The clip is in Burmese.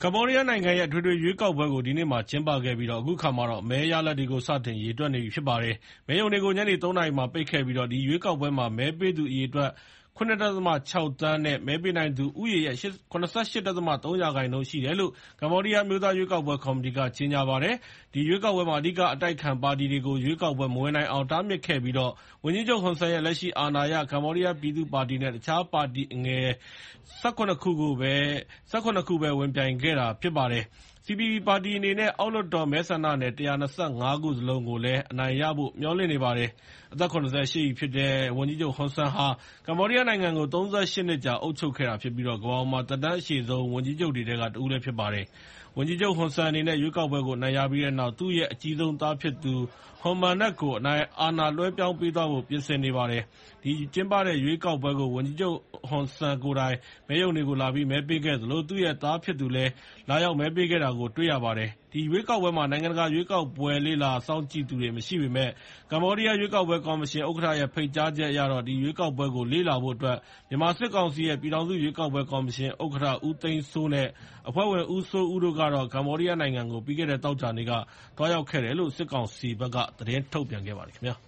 ကမ္ဘောဒီးယားနိုင်ငံရဲ့အထွေထွေရွေးကောက်ပွဲကိုဒီနေ့မှာကျင်းပခဲ့ပြီးအခုအခါမှာမဲရလဒ်တွေကိုစတင်ရေတွက်နေပြီဖြစ်ပါတယ်။မဲရုံတွေကိုညနေ 3 နာရီမှာပိတ်ခဲ့ပြီးဒီရွေးကောက်ပွဲမှာမဲပေးသူအရေအတွက် ၇.၆ သန်းနဲ့မဲပေးနိုင်သူဦးရေရဲ့ ၇၈.၃% ရှိတယ်လို့ကမ္ဘောဒီးယားအမျိုးသားရွေးကောက်ပွဲကော်မတီကကြေညာပါတယ်။ဒီရွေးကောက်ပွဲမှာအဓိကအတိုက်အခံပါတီတွေကိုရွေးကောက်ပွဲမဝင်နိုင်အောင်တားမြစ်ခဲ့ပြီးဝန်ကြီးချုပ်ဟွန်ဆန်ရဲ့လက်ရှိအာဏာရကမ္ဘောဒီးယားပြည်သူ့ပါတီနဲ့တခြားပါတီအငယ် ၁၇ ခုပဲဝင်ပြိုင်ခဲ့တာဖြစ်ပါတယ်။ CPP ပါတီအနေနဲ့အောက်လွှတ်တော်မဲဆန္ဒနယ် ၁၂၅ ခုစလုံးကိုလည်းအနိုင်ရဖို့မျှော်လင့်နေပါတယ်။ အသက် ၇၀ ရှိပြီဖြစ်တဲ့ဝန်ကြီးချုပ်ဟွန်ဆန်ဟာကမ္ဘောဒီးယားနိုင်ငံကို ၃၈ နှစ်ကြာအုပ်ချုပ်ခဲ့တာဖြစ်ပြီးကမ္ဘာပေါ်မှာသက်တမ်းအရှည်ဆုံးဝန်ကြီးချုပ်တွေထဲကတဦးလည်းဖြစ်ပါတယ်။ ဝန်ကြီးချုပ်ဟွန်ဆန်အနေနဲ့ရွေးကောက်ပွဲကိုအနိုင်ရပြီးတဲ့နောက်သူ့ရဲ့အကြီးဆုံးသားဖြစ်သူ ဟွန်မာနက်ကို အာဏာလွှဲပြောင်းပေးသွားဖို့ပြင်ဆင်နေပါတယ်။ ဒီကျင်းပတဲ့ရွေးကောက်ပွဲကိုဝန်ကြီးချုပ်ဟွန်ဆန်ကိုယ်တိုင်မဲရုံတွေကိုလာပြီးမဲပေးခဲ့သလိုသူ့ရဲ့သားဖြစ်သူလည်းလာရောက်မဲပေးခဲ့တာကိုတွေ့ရပါတယ်။ ဒီရွေးကောက်ပွဲမှာနိုင်ငံတကာရွေးကောက်ပွဲလေ့လာစောင့်ကြည့်သူတွေမရှိပေမဲ့ကမ္ဘောဒီးယားရွေးကောက်ပွဲကော်မရှင်ဥက္ကဋ္ဌရဲ့ဖိတ်ကြားချက်အရဒီရွေးကောက်ပွဲကိုလေ့လာဖို့မြန်မာစစ်ကောင်စီရဲ့ပြည်ထောင်စုရွေးကောက်ပွဲကော်မရှင်ဥက္ကဋ္ဌဦးသိန်းစိုးနဲ့အဖွဲ့ဝင်ဦးစိုးဦးတို့ကတော့ကမ္ဘောဒီးယားနိုင်ငံကိုပြီးခဲ့တဲ့သောကြာနေ့ကသွားရောက်ခဲ့တယ်လို့စစ်ကောင်စီဘက်ကသတင်းထုတ်ပြန်ခဲ့ပါတယ်ခင်ဗျာ